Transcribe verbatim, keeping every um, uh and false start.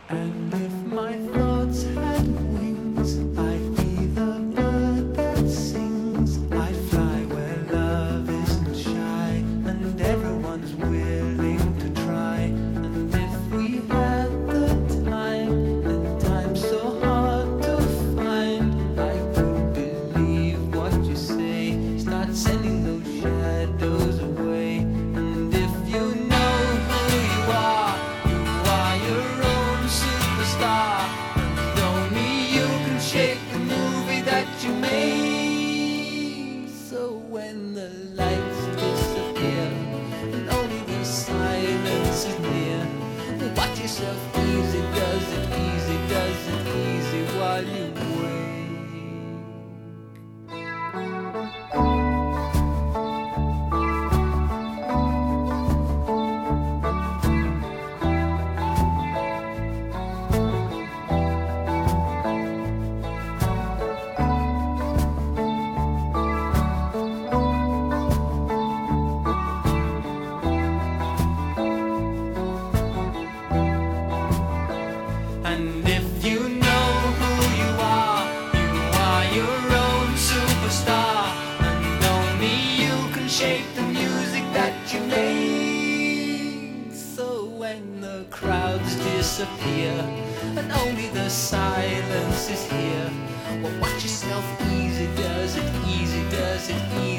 And if my thoughts had wings, I'd be the bird that sings. I'd fly where love isn't shy, and everyone's willing to try. And if we had the time, and time's so hard to find, I could believe what you say, start sending those shadows away. And if you know who you are, you are your own superstar, and only you can shape the movie that you made. So when the lights disappear and only the silence is near, watch yourself easy, does it easy, does it easy while you wait. And if you know who you are, you are your own superstar, and only you can shape the music that you make. So when the crowds disappear and only the silence is here, well, watch yourself easy, does it easy, does it easy